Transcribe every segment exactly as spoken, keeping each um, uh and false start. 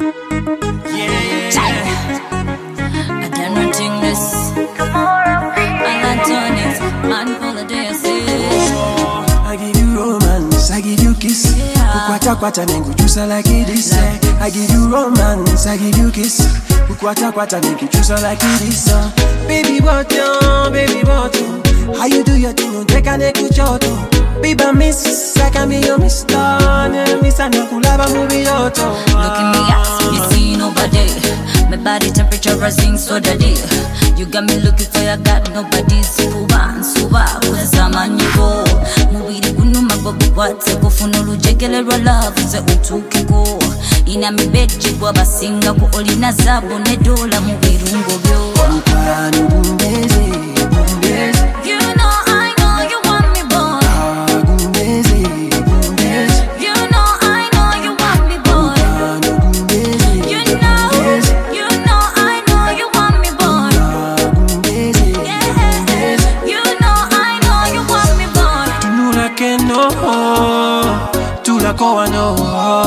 Yeah, I done nothing this. I got done it. Man full of day, I say. I give you romance, I give you kiss. Ukwata kwata nengu juice like it is. I give you romance, I give you kiss. Ukwata kwata nengu juice like it is. Baby bottom, baby bottom. How you do your thing? Take a neck with your toe. Baby miss, I can be your mister. Miss I know kulaba movie auto. Look at me, yes, you see nobody. My body temperature rising so daddy. You got me looking for your God, nobody. Suba, suba, kuza maniko. Mubiri kunu mababu kwate kufunu lujekele rwa love ze utukiko. Ina mibeji kwa basinga ku olina zabo ne dola mubirungo byo. Ukanu gumbeze, gumbeze. You know I know you want me boy. Ah, gumbeze, gumbeze. You know I know you want me boy. Ukanu gumbeze, You know, gumbeze. you know I know you want me boy. Ah, gumbeze, gumbeze. You know I know you want me boy. Tunula ke no, tula kowa no.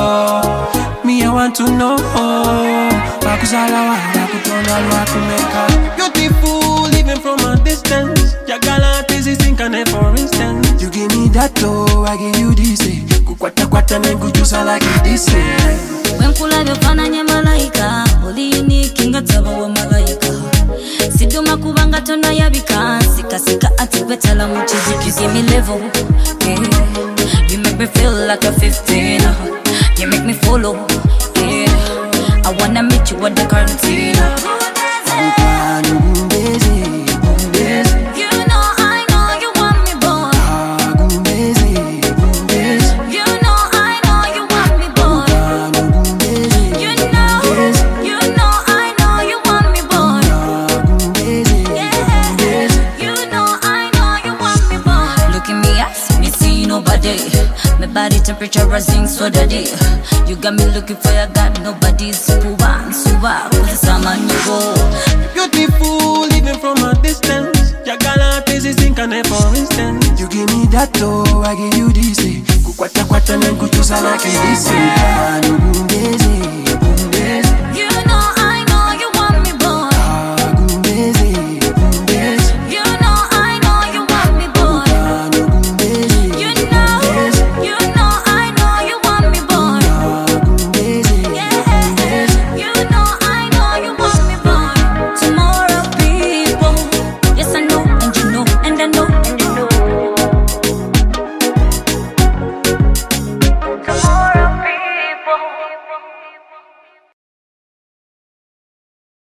Me I want to know. Bakuzala wa, bakutona lwa kumeka. Beautiful, even from a distance. Your gallant is incarnate, for instance. You give me that toe, I give you this. Kukwata kwata nengu juice like this. When kula vyofana nye malaika, oli uniki ngataba wa malaika. Siduma kubanga tona yabika, sika sika atipetala mchiziki. Give me level, yeah. You make me feel like a fifteen. You make me follow, yeah. I wanna meet you at the cantina. Ukanu gumbeze, gumbeze. You know I know you want me boy. Ah, gumbeze, gumbeze. You know I know you want me boy. Ukanu gumbeze, You know, gumbeze. you know I know you want me boy. Ah, gumbeze, gumbeze. You know I know you want me boy. Look at me, yes, me see nobody. My body temperature rising so daddy. You got me looking for your God, nobody's Suba, Suba, cause someone you go. Beautiful, even from a distance. Your gallant is incarnate, for instance. You give me that toe, I give you this. Kukwata kwata nengu juice like this.